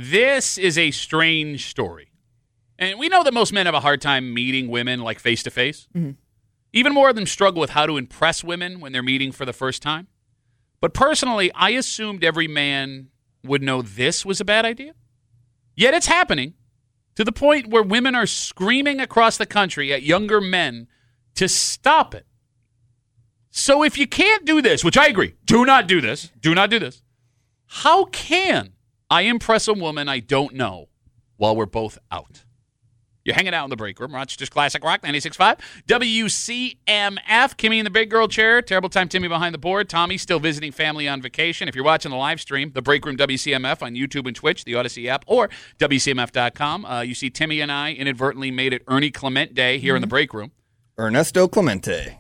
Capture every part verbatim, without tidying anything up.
This is a strange story. And we know that most men have a hard time meeting women like face-to-face. Mm-hmm. Even more of them struggle with how to impress women when they're meeting for the first time. But personally, I assumed every man would know this was a bad idea. Yet it's happening to the point where women are screaming across the country at younger men to stop it. So if you can't do this, which I agree, do not do this, do not do this, how can I impress a woman I don't know while we're both out? You're hanging out in the break room. Rochester's Classic Rock, ninety-six point five. W C M F. Kimmy in the big girl chair. Terrible Time Timmy behind the board. Tommy still visiting family on vacation. If you're watching the live stream, the break room W C M F on YouTube and Twitch, the Odyssey app, or W C M F dot com. Uh, you see Timmy and I inadvertently made it Ernie Clement Day here mm-hmm. in the break room. Ernesto Clemente.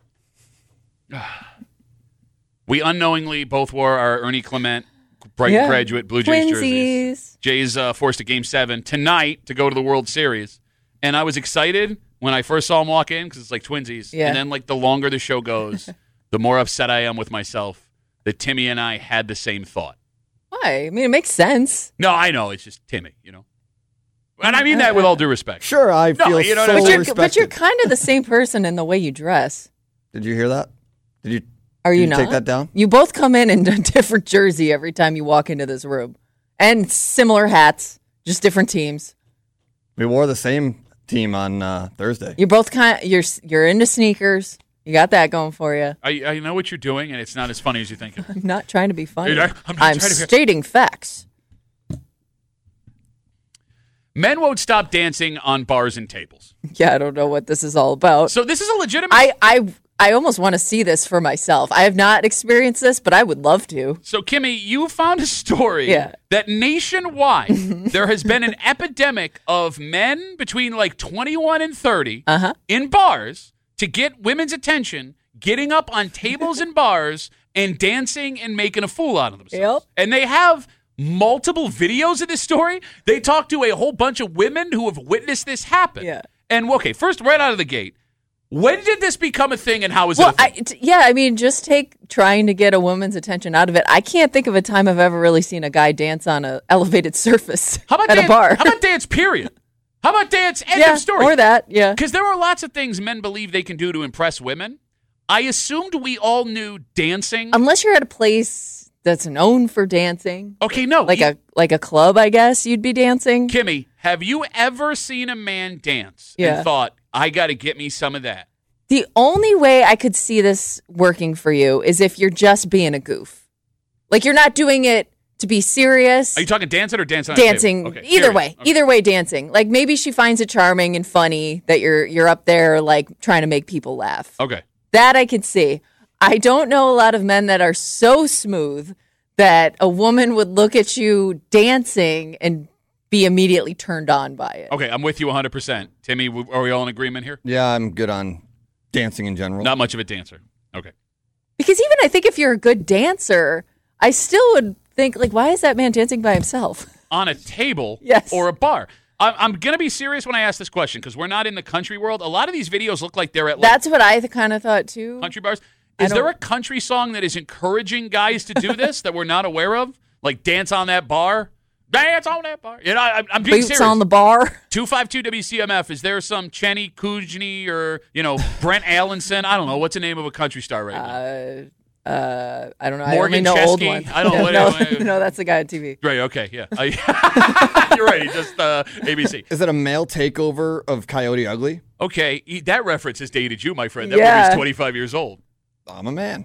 We unknowingly both wore our Ernie Clement Brighton yeah. graduate Blue Jays Twinsies. jerseys. Jays uh, forced a game seven tonight to go to the World Series. And I was excited when I first saw him walk in because it's like twinsies. Yeah. And then like the longer the show goes, the more upset I am with myself that Timmy and I had the same thought. Why? I mean, it makes sense. No, I know. It's just Timmy, you know. And I mean that with all due respect. Sure, I no, feel you know so what but, you're, respected. but you're kind of the same person in the way you dress. Did you hear that? Did you? Are did you, you not? take that down? You both come in in a different jersey every time you walk into this room, and similar hats, just different teams. We wore the same team on uh, Thursday. You're both kind. Of, you're you're into sneakers. You got that going for you. I, I know what you're doing, and it's not as funny as you think. I'm not trying to be funny. I'm, not I'm trying to be... stating facts. Men won't stop dancing on bars and tables. Yeah, I don't know what this is all about. So this is a legitimate... I, I, I almost want to see this for myself. I have not experienced this, but I would love to. So, Kimmy, you found a story yeah. that nationwide there has been an epidemic of men between like twenty-one and thirty uh-huh. in bars to get women's attention, getting up on tables and bars and dancing and making a fool out of themselves. Yep. And they have... multiple videos of this story. They talk to a whole bunch of women who have witnessed this happen. Yeah. And, okay, first, right out of the gate, when did this become a thing and how is well, it a thing? I, t- yeah, I mean, just take trying to get a woman's attention out of it. I can't think of a time I've ever really seen a guy dance on an elevated surface how about at dance, a bar. How about dance, period? How about dance, end yeah, of story? Or that, yeah. Because there are lots of things men believe they can do to impress women. I assumed we all knew dancing. Unless you're at a place... that's known for dancing. Okay, no. Like you, a like a club, I guess, you'd be dancing. Kimmy, have you ever seen a man dance yeah. and thought, I got to get me some of that? The only way I could see this working for you is if you're just being a goof. Like you're not doing it to be serious. Are you talking dancing or dancing on Dancing. A table? Okay, either serious. way. Okay. Either way dancing. Like maybe she finds it charming and funny that you're you're up there like trying to make people laugh. Okay. That I could see. I don't know a lot of men that are so smooth that a woman would look at you dancing and be immediately turned on by it. Okay, I'm with you one hundred percent. Timmy, are we all in agreement here? Yeah, I'm good on dancing in general. Not much of a dancer. Okay. Because even I think if you're a good dancer, I still would think, like, why is that man dancing by himself? On a table yes. or a bar. I'm, I'm going to be serious when I ask this question because we're not in the country world. A lot of these videos look like they're at like, That's what I kind of thought, too. country bars. Is there a country song that is encouraging guys to do this that we're not aware of? Like dance on that bar? Dance on that bar. You know, I, I'm being Boots serious. on the bar. two five two W C M F. Is there some Chenny Kujny or, you know, Brent Allenson? I don't know. What's the name of a country star right now? Uh, uh, I don't know. Morgan I only know old Chesky? ones. I don't know. no, What, no, that's the guy on T V. Right, okay, yeah. Uh, you're right. He just uh, A B C. Is it a male takeover of Coyote Ugly? Okay, he, that reference has dated you, my friend. That yeah. movie's twenty-five years old. I'm a man.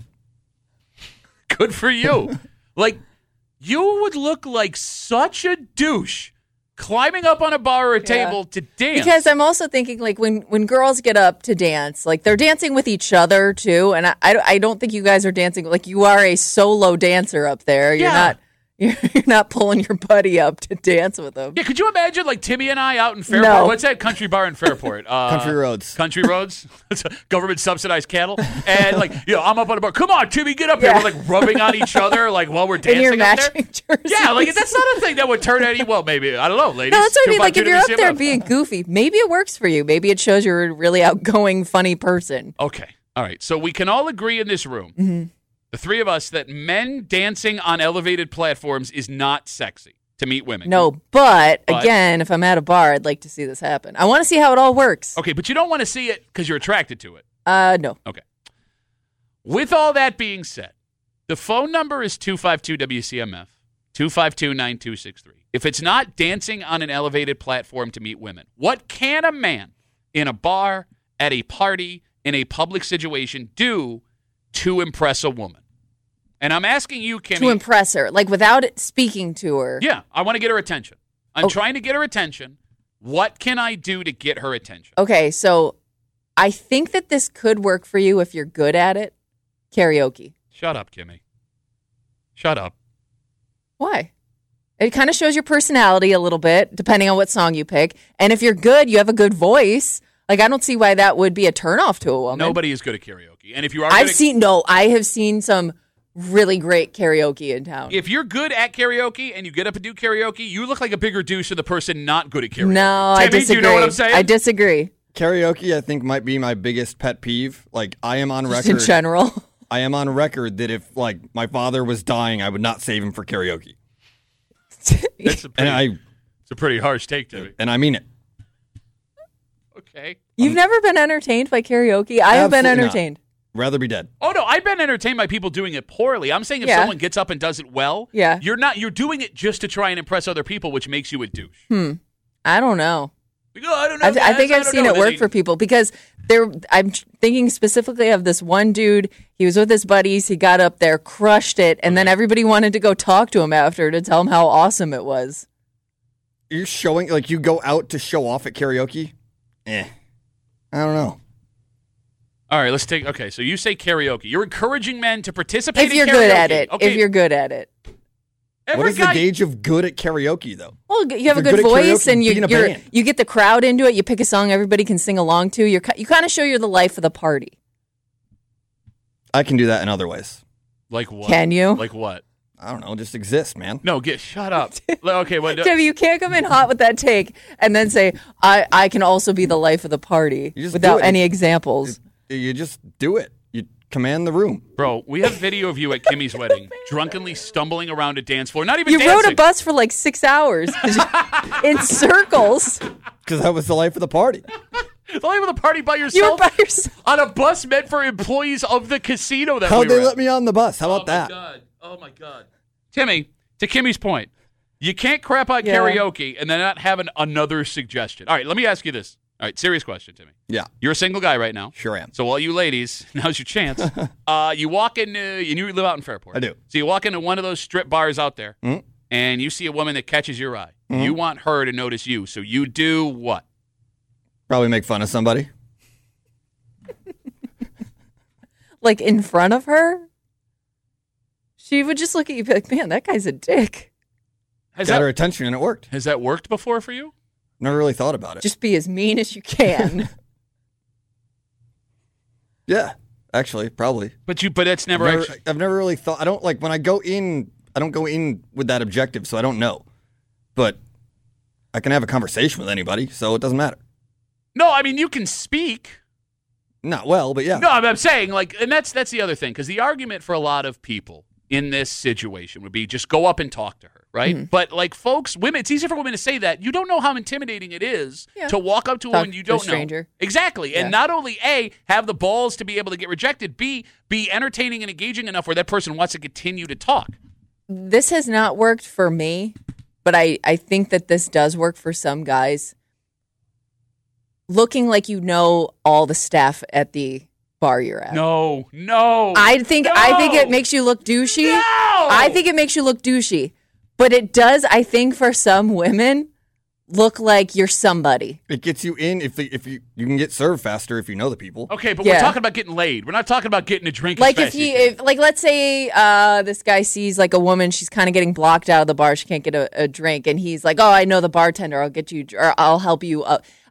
Good for you. Like, you would look like such a douche climbing up on a bar or a Yeah. table to dance. Because I'm also thinking, like, when, when girls get up to dance, like, they're dancing with each other, too. And I, I, I don't think you guys are dancing. Like, you are a solo dancer up there. You're Yeah. not you're, you're not pulling your buddy up to dance with them. Yeah, could you imagine, like, Timmy and I out in Fairport? No. What's that country bar in Fairport? Uh, Country Roads. Country Roads? Government-subsidized cattle? And, like, you know, I'm up on a bar. Come on, Timmy, get up Yeah. here. We're, like, rubbing on each other, like, while we're In dancing your up matching there. jerseys. Yeah, like, that's not a thing that would turn any, well, maybe, I don't know, ladies. No, that's what I mean. two five Like, two if you're up W C M F. there being goofy, maybe it works for you. Maybe it shows you're a really outgoing, funny person. Okay. All right. So we can all agree in this room, Mm-hmm. the three of us, that men dancing on elevated platforms is not sexy. to meet women. No, but, But- again, if I'm at a bar, I'd like to see this happen. I want to see how it all works. Okay, but you don't want to see it because you're attracted to it. Uh, no. Okay. With all that being said, the phone number is two five two W C M F, two five two, nine two six three. If it's not dancing on an elevated platform to meet women, what can a man in a bar, at a party, in a public situation do to impress a woman? And I'm asking you, Kimmy. To impress her, like without it speaking to her. Yeah, I want to get her attention. I'm Okay. trying to get her attention. What can I do to get her attention? Okay, so I think that this could work for you if you're good at it. Karaoke. Shut up, Kimmy. Shut up. Why? It kind of shows your personality a little bit, depending on what song you pick. And if you're good, you have a good voice. Like, I don't see why that would be a turnoff to a woman. Nobody is good at karaoke. And if you are I've good at- seen, no, I have seen some really great karaoke in town. if you're good at karaoke and you get up and do karaoke, you look like a bigger douche than the person not good at karaoke. No, I Timmy, disagree. do you know what I'm saying? I disagree. Karaoke, I think, might be my biggest pet peeve. Like, I am on Just in record. general. I am on record that if, like, my father was dying, I would not save him for karaoke. It's a And pretty, I it's a pretty harsh take, Timmy. and I mean it. Okay. You've never been entertained by karaoke? I have been Absolutely not. entertained. Rather be dead. Oh no, I've been entertained by people doing it poorly. I'm saying if Yeah. someone gets up and does it well, Yeah. you're not. You're doing it just to try and impress other people, which makes you a douche. Hmm. I don't know. Like, oh, I don't know. I've, I guys, think I've don't seen know. it Then work they- for people because there. I'm tr- thinking specifically of this one dude. He was with his buddies. He got up there, crushed it, and then everybody wanted to go talk to him after to tell him how awesome it was. You're showing, like, you go out to show off at karaoke? Eh. I don't know. All right, let's take. Okay, so you say karaoke. You're encouraging men to participate. If in you're karaoke. good at it, Okay. if you're good at it. Every What is guy, the gauge of good at karaoke, though? Well, you have a If good you're good at voice, karaoke, and be you in a you're, band. you get the crowd into it. You pick a song everybody can sing along to. You're ki- you kind of show you're the life of the party. I can do that in other ways. Like what? Can you? Like what? I don't know. Just exist, man. No, get shut up. Okay, what? Debbie, you can't come in hot with that take and then say I I can also be the life of the party You just without do it. any examples. You just do it. You command the room. Bro, we have video of you at Kimmy's wedding, drunkenly stumbling around a dance floor. Not even You dancing. rode a bus for like six hours in circles. Because that was the life of the party. The life of the party by You were yourself by yourself. on a bus meant for employees of the casino that How'd we they were let at. me on the bus? How about oh my that? God. Oh my God. Timmy, to Kimmy's point, you can't crap out Yeah. karaoke and then not have an, another suggestion. All right, let me ask you this. All right, serious question, Timmy. Yeah, You're a single guy right now. sure am. So all you ladies, now's your chance. uh, you walk in, uh, and you live out in Fairport. I do. So you walk into one of those strip bars out there, Mhm. and you see a woman that catches your eye. Mm-hmm. You want her to notice you, so you do what? Probably make fun of somebody. Like in front of her. She would just look at you and be like, man, that guy's a dick. Has Got that, her attention, and it worked. has that worked before for you? Never really thought about it. Just be as mean as you can. yeah, actually, probably. But you, but it's never, I've never, actually. I've never really thought. I don't like when I go in. I don't go in with that objective, so I don't know. But I can have a conversation with anybody, so it doesn't matter. No, I mean you can speak. Not well, but yeah. No, I'm I'm saying like, and that's that's the other thing because the argument for a lot of people in this situation would be just go up and talk to her, right? Mm-hmm. But like folks, women, it's easier for women to say that. You don't know how intimidating it is Yeah. to walk up to a Talk woman you to a don't know. stranger. Exactly. And Yeah. not only A, have the balls to be able to get rejected, B, be entertaining and engaging enough where that person wants to continue to talk. This has not worked for me, but I, I think that this does work for some guys. Looking like you know all the staff at the bar you're at. No, no. I think I think No! it makes you look douchey. No! I think it makes you look douchey. But it does, I think, for some women, look like you're somebody. It gets you in if the, if you you can get served faster if you know the people. Okay, but Yeah. we're talking about getting laid. We're not talking about getting a drink. as Like fast if as he, you can. if like let's say uh, this guy sees like a woman, she's kind of getting blocked out of the bar, she can't get a, a drink, and he's like, "Oh, I know the bartender. I'll get you, or I'll help you up."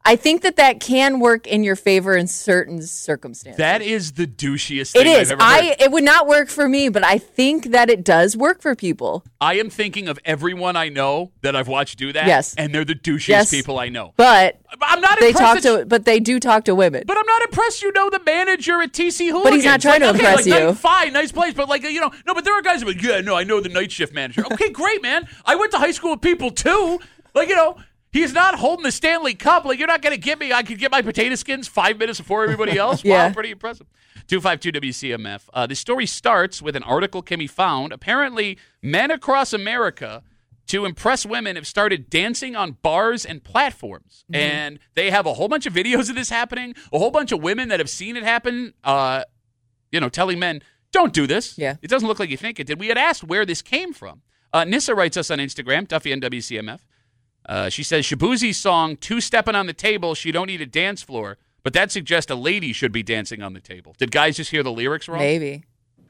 I think that that can work in your favor in certain circumstances. That is the douchiest thing It is. I've ever heard. I. It would not work for me, but I think that it does work for people. I am thinking of everyone I know that I've watched do that. Yes. And they're the douchiest Yes. people I know. But I'm not they impressed. talk that to, but they do talk to women. But I'm not impressed you know the manager at T C Hooligans. But he's not trying like, to okay, impress like, you. nice- fine, nice place, but like, you know, no, but there are guys who are like, yeah, no, I know the night shift manager. Okay, great, man. I went to high school with people too. Like, you know, he's not holding the Stanley Cup. Like, you're not going to get me. I could get my potato skins five minutes before everybody else. Yeah. Wow, pretty impressive. two five two W C M F. Uh, the story starts with an article Kimmy found. Apparently, men across America, to impress women, have started dancing on bars and platforms. Mm-hmm. And they have a whole bunch of videos of this happening, a whole bunch of women that have seen it happen, uh, you know, telling men, don't do this. Yeah. It doesn't look like you think it did. We had asked where this came from. Uh, Nissa writes us on Instagram, Duffy and W C M F. Uh, she says, Shabuzi's song, Two Steppin' on the Table, She Don't Need a Dance Floor, but that suggests a lady should be dancing on the table. Did guys just hear the lyrics wrong? Maybe.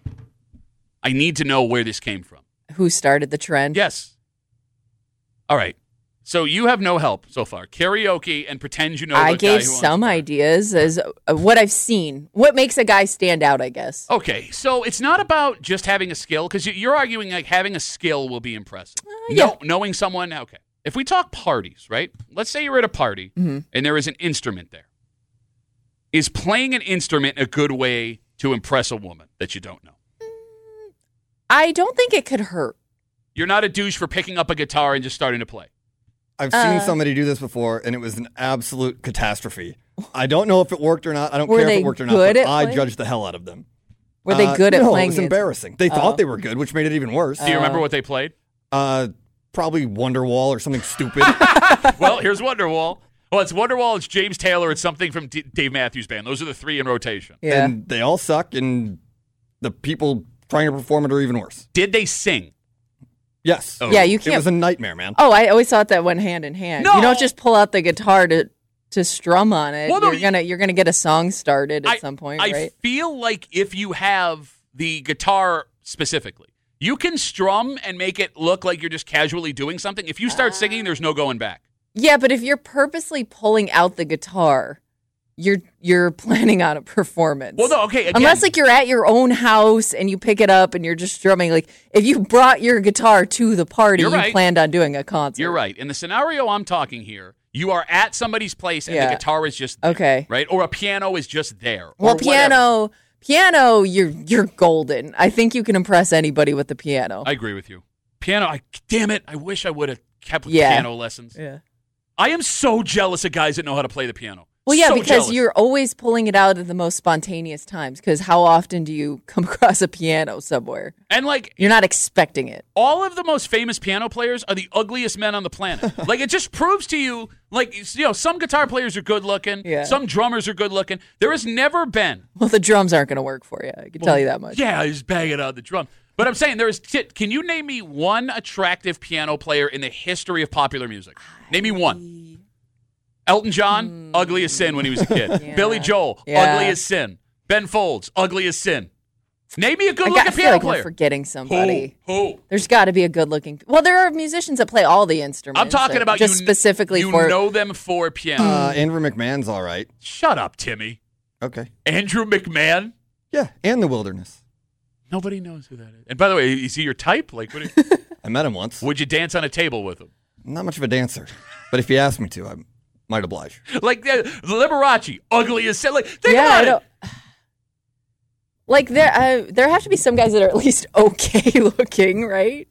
I need to know where this came from. Who started the trend? Yes. All right. So you have no help so far. Karaoke and pretend you know I the guy gave who owns some the bar. ideas as uh, what I've seen. What makes a guy stand out, I guess. Okay, so it's not about just having a skill, because you're arguing like having a skill will be impressive. Uh, yeah. No, knowing someone, okay. If we talk parties, right? Let's say you're at a party Mm-hmm. and there is an instrument there. Is playing an instrument a good way to impress a woman that you don't know? I don't think it could hurt. You're not a douche for picking up a guitar and just starting to play. I've Uh, seen somebody do this before, and it was an absolute catastrophe. I don't know if it worked or not. I don't Were care if they it worked or not, good but at I playing? judged the hell out of them. Were they Uh, good at no, playing it was the embarrassing. They Oh. thought they were good, which made it even worse. Do you remember what they played? Uh, probably Wonderwall or something stupid. Well, here's Wonderwall. Well, it's Wonderwall, it's James Taylor, it's something from D- Dave Matthews Band. Those are the three in rotation. Yeah. And they all suck, and the people trying to perform it are even worse. Did they sing? Yes. Oh. Yeah, you It can't. was a nightmare, man. Oh, I always thought that went hand in hand. No! You don't just pull out the guitar to to strum on it. Well, no, you're you- gonna you're gonna get a song started at I- some point, I right? feel like if you have the guitar specifically, you can strum and make it look like you're just casually doing something. If you start singing, there's no going back. Yeah, but if you're purposely pulling out the guitar, you're you're planning on a performance. Well, no, okay. Again, Unless like you're at your own house and you pick it up and you're just strumming. Like if you brought your guitar to the party, You're you right. planned on doing a concert. you're right. In the scenario I'm talking here, you are at somebody's place and Yeah. the guitar is just there, Okay. right? Or a piano is just there. or Well, whatever. piano, piano, you're you're golden. I think you can impress anybody with the piano. I agree with you. Piano, I, damn it. I wish I would have kept with Yeah. piano lessons. yeah. I am so jealous of guys that know how to play the piano. Well, yeah, So because jealous. you're always pulling it out at the most spontaneous times. Because how often do you come across a piano somewhere? And like, You're not expecting it. all of the most famous piano players are the ugliest men on the planet. Like, it just proves to you, like, you know, some guitar players are good looking, Yeah. some drummers are good looking. There has never been. Well, the drums aren't going to work for you. I can tell you that much. Yeah, he's banging on the drum. But I'm saying there is. Can you name me one attractive piano player in the history of popular music? Name me one. Elton John, ugly as sin when he was a kid. Yeah. Billy Joel, Yeah. ugly as sin. Ben Folds, ugly as sin. Name me a I, good got, I looking feel piano like player. we're forgetting somebody. Who? Who? There's got to be a good looking. Well, there are musicians that play all the instruments. I'm talking that about just you, specifically you for. know them for piano. Uh, Andrew McMahon's all right. Shut up, Timmy. Okay. Andrew McMahon. Yeah, and The Wilderness. Nobody knows who that is. And by the way, is he your type? Like, what? Are you, I met him once. would you dance on a table with him? Not much of a dancer, but if you asked me to, I might oblige. Like uh, Liberace, ugly as sin. Like, think yeah, I about it. don't. Like there, uh, there have to be some guys that are at least okay looking, right?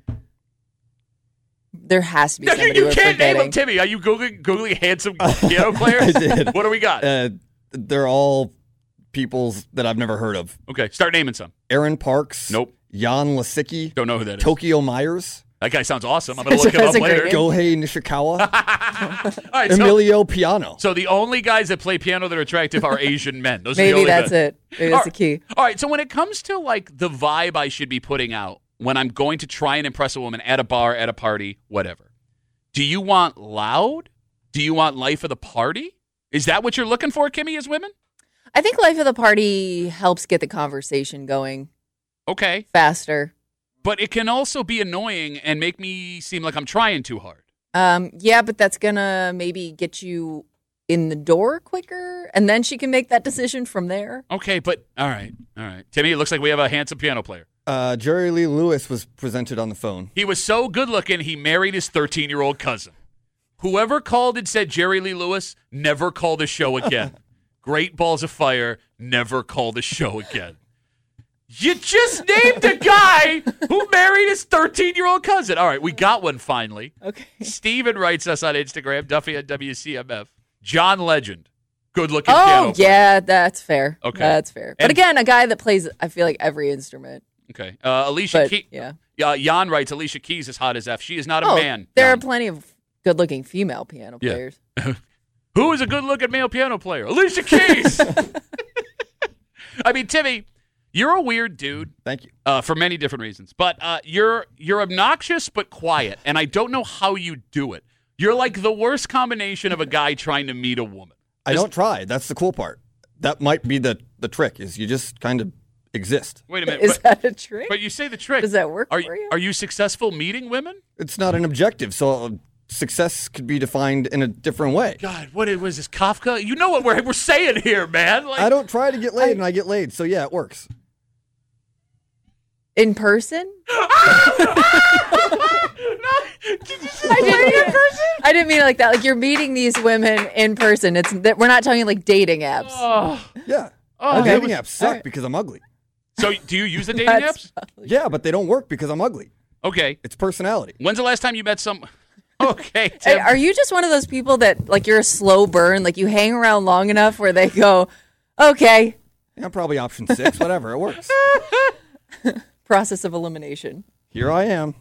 There has to be No, somebody you we're can't name forgetting. him, Timmy. Are you googling, googling handsome piano players? I did. What do we got? Uh, they're all peoples that I've never heard of. Okay, start naming some. Aaron Parks. Nope. Jan Lasicki. Don't know who that is. Tokyo Myers. That guy sounds awesome. I'm going to look him That's up a great later. name. Gohei Nishikawa. All right, so, Emilio Piano. so the only guys that play piano that are attractive are Asian men. Those are the Maybe only that's men. it. Maybe that's All the key. All right, so when it comes to like the vibe I should be putting out when I'm going to try and impress a woman at a bar, at a party, whatever. Do you want loud? Do you want life of the party? Is that what you're looking for, Kimmy, as women? I think life of the party helps get the conversation going Okay. faster. But it can also be annoying and make me seem like I'm trying too hard. Um, yeah, but that's gonna maybe get you in the door quicker, and then she can make that decision from there. Okay, but all right, all right. Timmy, it looks like we have a handsome piano player. Uh, Jerry Lee Lewis was presented on the phone. He was so good looking, he married his thirteen-year-old cousin. Whoever called and said Jerry Lee Lewis, never call the show again. Great balls of fire, never call the show again. You just named a guy who married his thirteen-year-old cousin. All right, we got one finally. Okay. Steven writes us on Instagram, Duffy at W C M F. John Legend, good-looking Oh, piano player. yeah, that's fair. Okay. That's fair. But And- again, a guy that plays, I feel like, every instrument. Okay. Uh, Alicia But, Keys. yeah. Uh, Jan writes, Alicia Keys is hot as F. She is not a Oh, man. there are Jan. plenty of good-looking female piano Yeah. players. Who is a good-looking male piano player? Alicia Keys. I mean, Timmy, you're a weird dude. Thank you. Uh, for many different reasons, but uh, you're you're obnoxious but quiet, and I don't know how you do it. You're like the worst combination of a guy trying to meet a woman. I don't try. That's the cool part. That might be the, the trick, is you just kind of exist. Wait a minute, Is but, that a trick? but you say the trick. Does that work are, for you? Are you successful meeting women? It's not an objective, so uh, success could be defined in a different way. God, what is- was this, Kafka? You know what we're, we're saying here, man. Like, I don't try to get laid, and I get laid, so yeah, it works. In person? Did you say I didn't, in person? I didn't mean it like that. Like you're meeting these women in person. It's that we're not talking like dating apps. Oh. Yeah. Oh, The that dating was- apps suck all right. because I'm ugly. So do you use the dating That's- apps? Yeah, but they don't work because I'm ugly. Okay. It's personality. When's the last time you met some? Okay. Hey, Tim. are you just one of those people that like you're a slow burn? Like you hang around long enough where they go, okay, Yeah, I'm probably option six, whatever. It works. process of elimination. Here I am.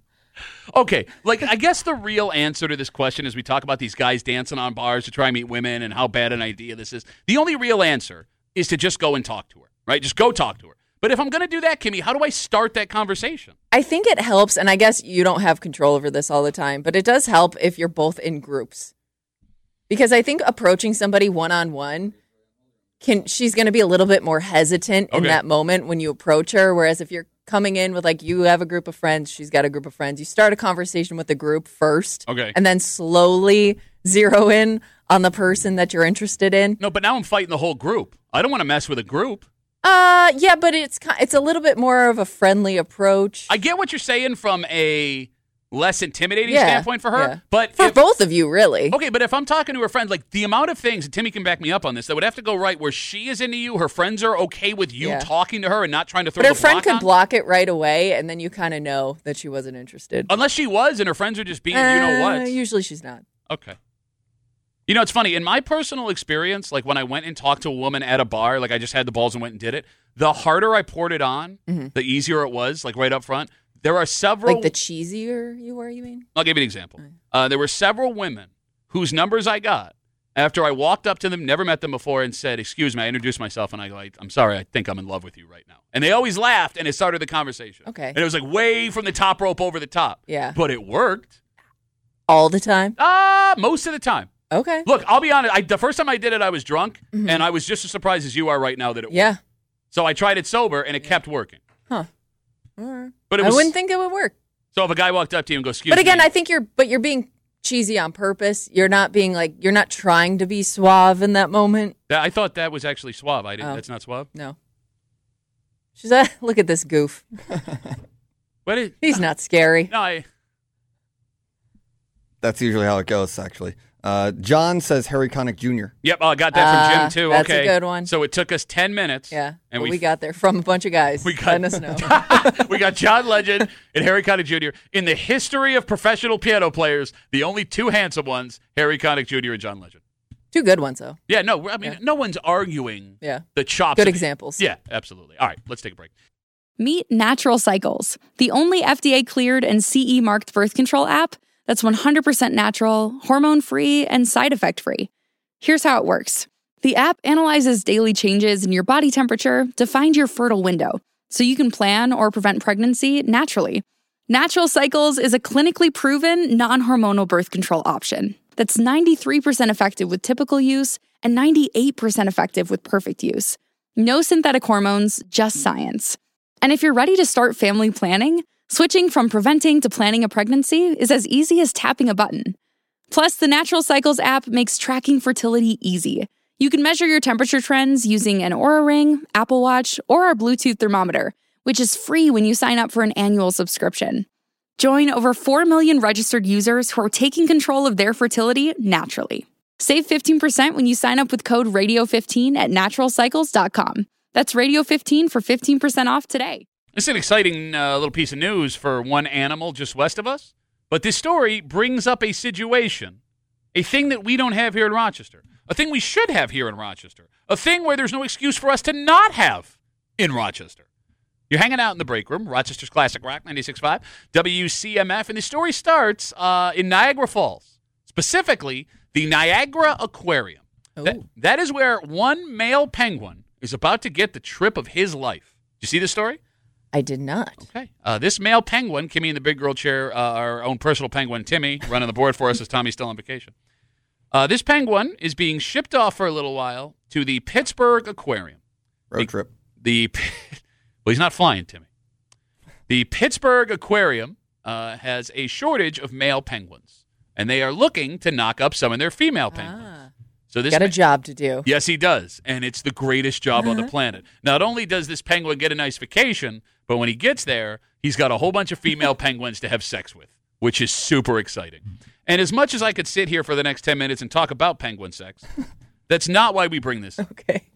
Okay, like I guess the real answer to this question as we talk about these guys dancing on bars to try and meet women and how bad an idea this is, the only real answer is to just go and talk to her, right? Just go talk to her. But if I'm going to do that, Kimmy, how do I start that conversation? I think it helps, and I guess you don't have control over this all the time, but it does help if you're both in groups. Because I think approaching somebody one-on-one, can she's going to be a little bit more hesitant in Okay. that moment when you approach her, whereas if you're coming in with, like, you have a group of friends, she's got a group of friends, you start a conversation with the group first, Okay. and then slowly zero in on the person that you're interested in. No, but now I'm fighting the whole group. I don't want to mess with a group. Uh, yeah, but it's ki- it's a little bit more of a friendly approach. I get what you're saying from a less intimidating Yeah, standpoint for her, yeah. but For if, both of you, really. okay, but if I'm talking to her friends, like the amount of things, and Timmy can back me up on this, that would have to go right where she is into you, her friends are okay with you Yeah. talking to her and not trying to throw But her the friend block could on? block it right away, and then you kind of know that she wasn't interested. Unless she was, and her friends are just being, you know Uh, what? Usually she's not. Okay. You know, it's funny. In my personal experience, like when I went and talked to a woman at a bar, like I just had the balls and went and did it, the harder I poured it on, the easier it was, like right up front. There are several. Like the cheesier you were, you mean? I'll give you an example. Uh, there were several women whose numbers I got after I walked up to them, never met them before, and said, "Excuse me," I introduced myself, and I go, "I'm sorry, I think I'm in love with you right now." And they always laughed, and it started the conversation. Okay. And it was like way from the top rope over the top. Yeah. But it worked. All the time? Uh, most of the time. Okay. Look, I'll be honest. I, the first time I did it, I was drunk, and I was just as surprised as you are right now that it worked. Yeah. So I tried it sober, and it kept working. Huh. All right. But it I was, wouldn't think it would work. So if a guy walked up to you and goes, "Excuse But again, me," I think you're, but you're being cheesy on purpose. You're not being like, you're not trying to be suave in that moment. that, I thought that was actually suave. I didn't. Oh. That's not suave. No. She's like, look at this goof. What? Is, He's not scary. no, I. That's usually how it goes, actually. Uh, John says Harry Connick Junior Yep, I got that from Ah, Jim too. that's a okay, good one. So it took us ten minutes. Yeah. and but we we got there from a bunch of guys. we got Letting us know. we got John Legend and Harry Connick Junior In the history of professional piano players, the only two handsome ones, Harry Connick Junior and John Legend. Two good ones, though. Yeah, no, I mean, Yeah. no one's arguing Yeah. the chops. Good of- examples. Yeah, absolutely. All right, let's take a break. Meet Natural Cycles, the only F D A-cleared and C E-marked birth control app that's one hundred percent natural, hormone-free, and side effect-free. Here's how it works. The app analyzes daily changes in your body temperature to find your fertile window, so you can plan or prevent pregnancy naturally. Natural Cycles is a clinically proven, non-hormonal birth control option that's ninety-three percent effective with typical use and ninety-eight percent effective with perfect use. No synthetic hormones, just science. And if you're ready to start family planning, switching from preventing to planning a pregnancy is as easy as tapping a button. Plus, the Natural Cycles app makes tracking fertility easy. You can measure your temperature trends using an Oura Ring, Apple Watch, or our Bluetooth thermometer, which is free when you sign up for an annual subscription. Join over four million registered users who are taking control of their fertility naturally. Save fifteen percent when you sign up with code radio fifteen at natural cycles dot com. That's radio fifteen for fifteen percent off today. This is an exciting uh, little piece of news for one animal just west of us. But this story brings up a situation, a thing that we don't have here in Rochester, a thing we should have here in Rochester, a thing where there's no excuse for us to not have in Rochester. You're hanging out in the break room, Rochester's Classic Rock, ninety-six point five, W C M F, and the story starts uh, in Niagara Falls, specifically the Niagara Aquarium. That, that is where one male penguin is about to get the trip of his life. Did you see this story? I did not. Okay. Uh, this male penguin, Kimmy in the big girl chair, uh, our own personal penguin, Timmy, running the board for us as Tommy's still on vacation. Uh, this penguin is being shipped off for a little while to the Pittsburgh Aquarium. Road the, trip. The Well, he's not flying, Timmy. The Pittsburgh Aquarium uh, has a shortage of male penguins, and they are looking to knock up some of their female penguins. Ah. So this Got a ma- job to do. Yes, he does, and it's the greatest job on the planet. Not only does this penguin get a nice vacation, but when he gets there, he's got a whole bunch of female penguins to have sex with, which is super exciting. And as much as I could sit here for the next ten minutes and talk about penguin sex, that's not why we bring this up. Okay.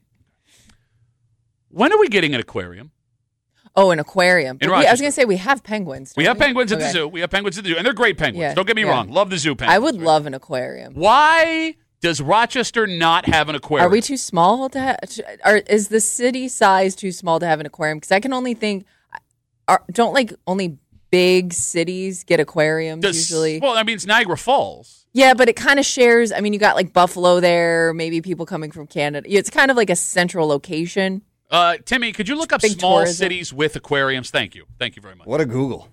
When are we getting an aquarium? Oh, an aquarium. In We- I was Rochester. going to say we have penguins. We don't have penguins at the Okay. zoo. We have penguins at the zoo, and they're great penguins. Yeah, Don't get me yeah. wrong. Love the zoo penguins. I would right? love an aquarium. Why does Rochester not have an aquarium? Are we too small to have? Or is the city size too small to have an aquarium? Because I can only think, are, don't like only big cities get aquariums Does- usually? Well, I mean, it's Niagara Falls. Yeah, but it kind of shares. I mean, you got like Buffalo there, maybe people coming from Canada. It's kind of like a central location. Uh, Timmy, could you look up Big small tourism. cities with aquariums? Thank you. Thank you very much. What a Google.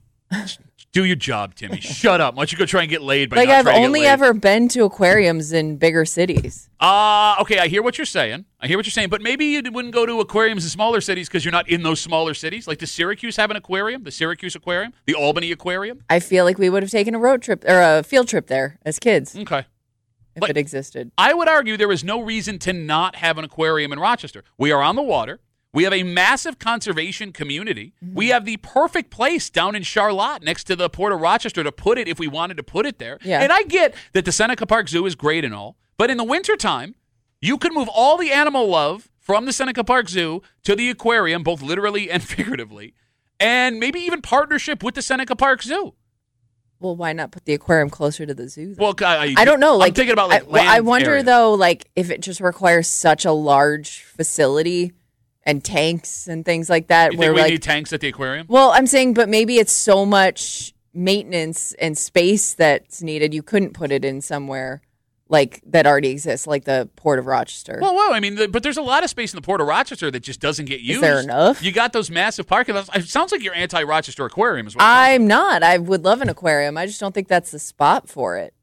Do your job, Timmy. Shut up. Why don't you go try and get laid by Like not I've trying to get only laid? ever been to aquariums in bigger cities. Uh, okay, I hear what you're saying. I hear what you're saying, but maybe you wouldn't go to aquariums in smaller cities because you're not in those smaller cities. Like, does Syracuse have an aquarium? The Syracuse Aquarium? The Albany Aquarium? I feel like we would have taken a road trip or a field trip there as kids Okay. if Like- it existed. I would argue there is no reason to not have an aquarium in Rochester. We are on the water. We have a massive conservation community. Mm-hmm. We have the perfect place down in Charlotte next to the Port of Rochester to put it if we wanted to put it there. Yeah. And I get that the Seneca Park Zoo is great and all, but in the wintertime, you could move all the animal love from the Seneca Park Zoo to the aquarium, both literally and figuratively, and maybe even partnership with the Seneca Park Zoo. Well, why not put the aquarium closer to the zoo? then? Well, I, I don't know. Like, I'm thinking about like I, well, I land wonder area. though, like if it just requires such a large facility and tanks and things like that. You where think we like, need tanks at the aquarium? well, I'm saying, but maybe it's so much maintenance and space that's needed. You couldn't put it in somewhere like that already exists, like the Port of Rochester. Well, well, I mean, the, but there's a lot of space in the Port of Rochester that just doesn't get used. there enough? You got those massive parking lots. It sounds like you're anti-Rochester Aquarium as well. I, I'm not. I would love an aquarium. I just don't think that's the spot for it.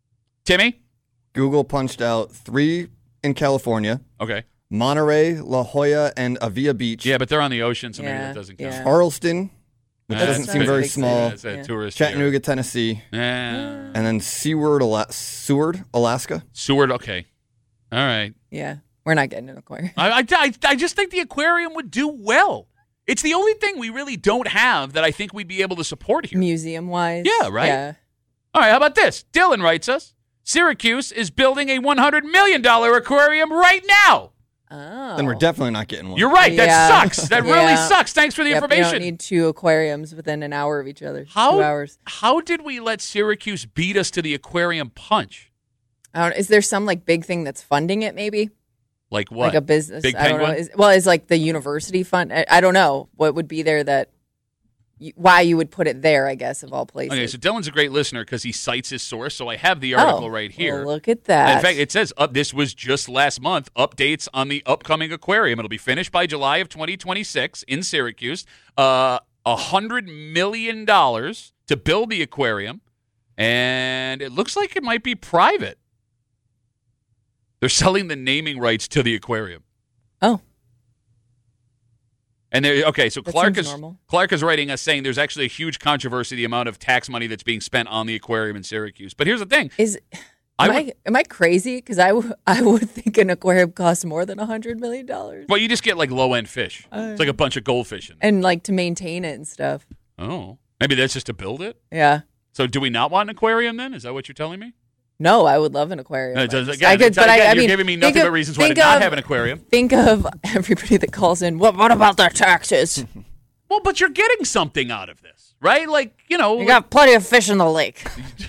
Timmy? Google punched out three in California: Okay. Monterey, La Jolla, and Avia Beach. Yeah, but they're on the ocean, so maybe Yeah, that doesn't count. yeah. Charleston, which That's doesn't That's seem a very big small. That's a Yeah. tourist Chattanooga, Tennessee, area. Yeah. and then Seward, Ala- Seward, Alaska. Seward, okay. All right. Yeah, we're not getting an aquarium. I, I, I, I just think the aquarium would do well. It's the only thing we really don't have that I think we'd be able to support here. Museum wise. Yeah, right? Yeah. All right, how about this? Dylan writes us, Syracuse is building a one hundred million dollars aquarium right now. Oh. Then we're definitely not getting one. You're right. That Yeah. sucks. That really Yeah. sucks. Thanks for the Yep, you information. don't need two aquariums within an hour of each other. How, Two hours. how did we let Syracuse beat us to the aquarium punch? I don't, is there some like big thing that's funding it? Maybe Like what? like a business. Big I don't know. Penguin? Is, well, is like the university fund? I, I don't know what would be there that you, why you would put it there. I guess of all places. Okay, so Dylan's a great listener because he cites his source. So I have the article oh, right here. well, look at that. In fact, it says up. This was just last month. Updates on the upcoming aquarium. It'll be finished by July of twenty twenty-six in Syracuse. Uh, a hundred million dollars to build the aquarium, and it looks like it might be private. They're selling the naming rights to the aquarium. oh, And there, okay, so That Clark seems is normal. Clark is writing us saying there's actually a huge controversy the amount of tax money that's being spent on the aquarium in Syracuse. But here's the thing: Is I am I, would- am I crazy? Because I, w- I would think an aquarium costs more than a hundred million dollars, well, you just get like low end fish. Uh, it's like a bunch of goldfish in there. and like to maintain it and stuff. Oh, maybe that's just to build it. Yeah. So do we not want an aquarium then? Is that what you're telling me? No, I would love an aquarium. No, I it does- just- again, I could, it's- but I, again, I you're mean, giving me think nothing of- but reasons why to think not of- have an aquarium. Think of everybody that calls in. What? What about their taxes? Well, but you're getting something out of this, right? Like, you know, You got plenty of fish in the lake.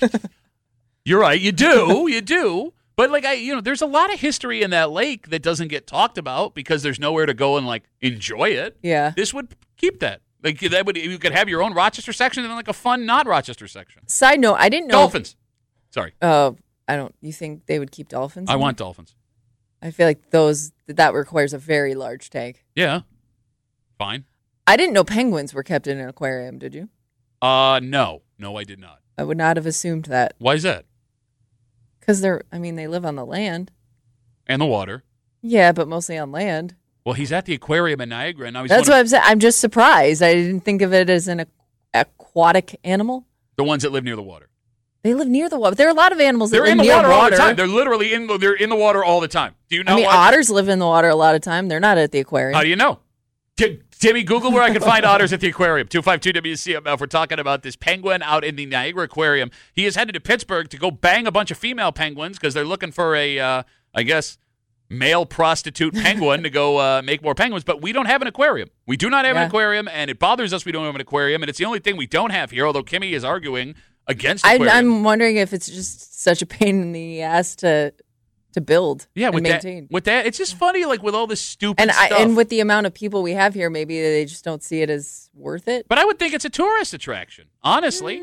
you're right. You do. You do. But, like, I, you know, there's a lot of history in that lake that doesn't get talked about because there's nowhere to go and, like, enjoy it. Yeah. This would keep that. Like, that would, you could have your own Rochester section and then, like, a fun not Rochester section. Side note: I didn't know. Dolphins. Sorry. Oh, I don't. You think they would keep dolphins? I in want there? dolphins. I feel like those that requires a very large tank. Yeah. Fine. I didn't know penguins were kept in an aquarium. Did you? Uh, no. No, I did not. I would not have assumed that Why is that? because they're. I mean, they live on the land. And the water. Yeah, but mostly on land. Well, he's at the aquarium in Niagara, and now he's That's one what of I'm saying. I'm just surprised. I didn't think of it as an aqu- aquatic animal. the ones that live near the water. They live near the water. There are a lot of animals that They're live in the near water, all water. the time. They're literally in the, they're in the water all the time. Do you know I mean, what? otters live in the water a lot of time. They're not at the aquarium. How do you know? T- Timmy, Google where I can find otters at the aquarium. two five two W C M F. We're talking about this penguin out in the Niagara Aquarium. He is headed to Pittsburgh to go bang a bunch of female penguins because they're looking for a, uh, I guess, male prostitute penguin to go uh, make more penguins. But we don't have an aquarium. We do not have an Yeah. aquarium, and it bothers us we don't have an aquarium, and it's the only thing we don't have here, although Kimmy is arguing against I, aquarium. I'm wondering if it's just such a pain in the ass to to build yeah, and with that, maintain. with that, it's just funny, like with all this stupid and I, stuff. and with the amount of people we have here, maybe they just don't see it as worth it. But I would think it's a tourist attraction, honestly.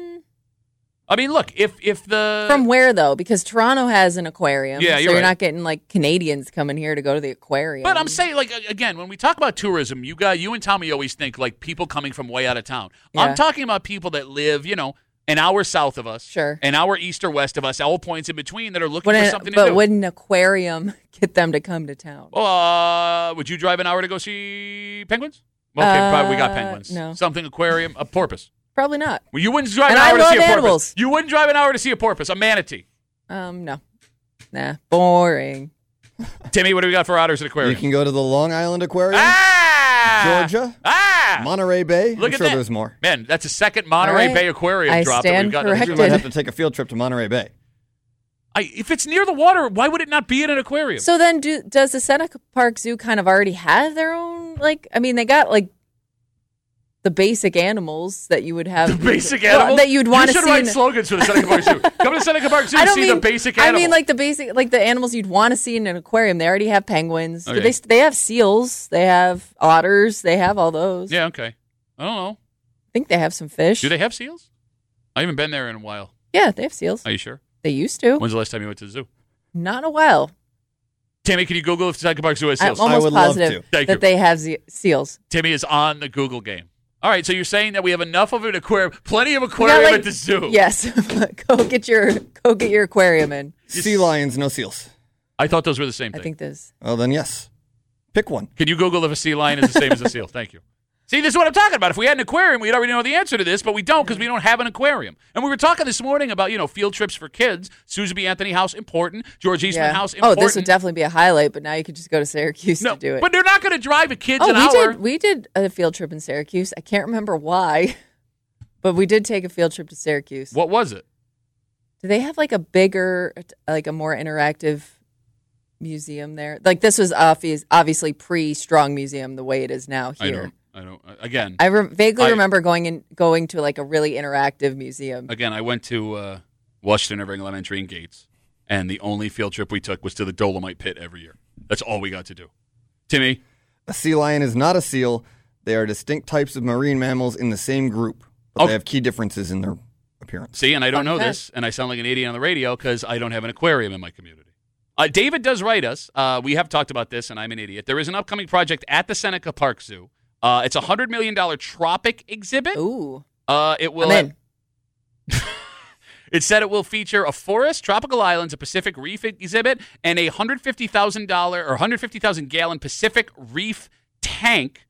I mean, look, if if the From where though? Because Toronto has an aquarium. Yeah, so you're you're right. not getting like Canadians coming here to go to the aquarium. But I'm saying, like, a- again, when we talk about tourism, you got you and Tommy always think like people coming from way out of town. Yeah. I'm talking about people that live, you know, an hour south of us, Sure. an hour east or west of us, all points in between that are looking Would for an- something but to do. would an aquarium get them to come to town? uh, would you drive an hour to go see penguins? Okay, Uh, but we got penguins. no. Something aquarium, a porpoise. Probably not. Well, you wouldn't drive And an I hour to love see a porpoise. animals. You wouldn't drive an hour to see a porpoise, a manatee. Um, no. Nah, boring. Timmy, what do we got for otters at You aquarium? can go to the Long Island Aquarium, Ah! Georgia, Ah! Monterey Bay. Look I'm at sure that. there's more. Man, that's a second Monterey All right. Bay Aquarium I drop that stand we've got. corrected. You might have to take a field trip to Monterey Bay. I, if it's near the water, why would it not be in an aquarium? So then, do, does the Seneca Park Zoo kind of already have their own? Like, I mean, they got like the basic animals that you would have. the basic well, animals that you'd want You to should see. write in- slogans for the Seneca Park Zoo. Come to Seneca Park Zoo I to don't see mean the basic I animal. mean, like the basic, like the animals you'd want to see in an aquarium. They already have penguins. Do Okay. They they have seals. They have otters. They have all those. yeah, okay. I don't know. I think they have some fish. Do they have seals? I haven't been there in a while. Yeah, they have seals. Are you sure? They used to. When's the last time you went to the zoo? Not in a while. Timmy, can you Google if Seneca Park Zoo has I'm seals? almost would love positive to. Thank that you. they have ze- seals. Timmy is on the Google game. All right, so you're saying that we have enough of an aquarium, plenty of We got, aquarium like- at the zoo. Yes, go get your go get your aquarium in. Sea lions, no seals. I thought those were the same I thing. think this. Oh, then yes. Pick one. Can you Google if a sea lion is the same as a seal? Thank you. See, this is what I'm talking about. If we had an aquarium, we'd already know the answer to this, but we don't because we don't have an aquarium. And we were talking this morning about, you know, field trips for kids. Susan B. Anthony House, important. George Eastman Yeah. House, Oh, important. this would definitely be a highlight. But now you could just go to Syracuse no, to do it. but they're not going to drive a kids oh, an we hour. did. We did a field trip in Syracuse. I can't remember why, but we did take a field trip to Syracuse. What was it? Do they have like a bigger, like a more interactive museum there? Like this was obvious, obviously pre-Strong Museum, the way it is now I here. don't. I don't. Again, I re- vaguely I- remember going in, going to like a really interactive museum. again, I went to uh, Washington Irving Elementary in Gates, and the only field trip we took was to the Dolomite Pit every year. That's all we got to do. Timmy, A sea lion is not a seal. They are distinct types of marine mammals in the same group, but Okay. they have key differences in their appearance. see, and I don't know Okay. this, and I sound like an idiot on the radio because I don't have an aquarium in my community. Uh, David does write us. Uh, we have talked about this, and I'm an idiot. There is an upcoming project at the Seneca Park Zoo. Uh, it's a hundred million dollar tropic exhibit. Ooh, Uh, it will. I'm in. It said it will feature a forest, tropical islands, a Pacific Reef exhibit, and a one hundred fifty thousand dollars or one hundred fifty thousand gallon Pacific Reef tank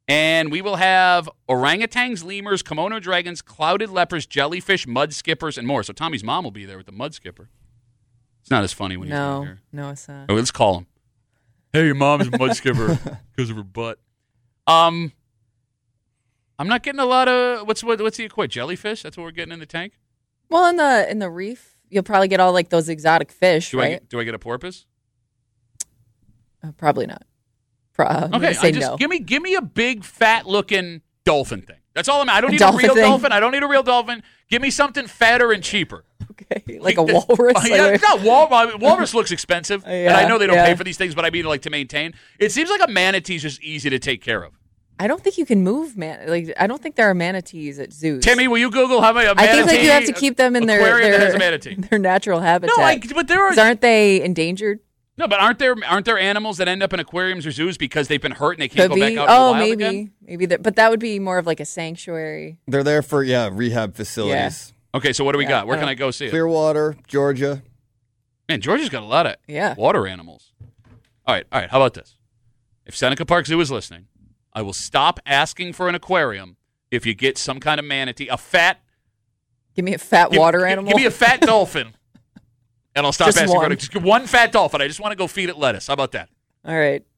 And we will have orangutans, lemurs, kimono dragons, clouded lepers, jellyfish, mud skippers, and more. So Tommy's mom will be there with the mud skipper. It's not as funny when he's not No, here. no, it's not. Oh, let's call him. Hey, your mom's a mud skipper because of her butt. Um, I'm not getting a lot of what's what, what's the equate? Jellyfish? That's what we're getting in the tank. Well, in the in the reef, you'll probably get all like those exotic fish, Do I right? get, do I get a porpoise? Uh, probably not. Pro- I'm Okay, gonna say I just no. give me give me a big fat looking dolphin thing. That's all I'm. I don't A need dolphin a real thing? dolphin. I don't need a real dolphin. Give me something fatter and cheaper. Okay, like a the- walrus. Uh, yeah, like- no, wal- I mean, walrus looks expensive, and I Yeah, know they don't yeah. pay for these things, but I mean like to maintain. It seems like a manatee is just easy to take care of. I don't think you can move, man. Like I don't think there are manatees at zoos. Timmy, will you Google how many a manatee? I think like you have to keep them in their aquarium that their, has a manatee. their natural habitat. No, I, but there are 'Cause aren't they endangered? no, but aren't there aren't there animals that end up in aquariums or zoos because they've been hurt and they can't Could go be. back out in the Oh, wild maybe, again? maybe that. But that would be more of like a sanctuary. They're there for, yeah, rehab facilities. Okay, so what do we Yeah, got? Where I can don't- I go see it? Clearwater, Georgia. Man, Georgia's got a lot of Yeah. water animals. All right, all right. How about this? If Seneca Park Zoo is listening, I will stop asking for an aquarium if you get some kind of manatee, a fat Give me a fat give- water give- animal. Give me a fat dolphin, and I'll stop Just asking for one. it. Just one fat dolphin. I just want to go feed it lettuce. How about that? All right.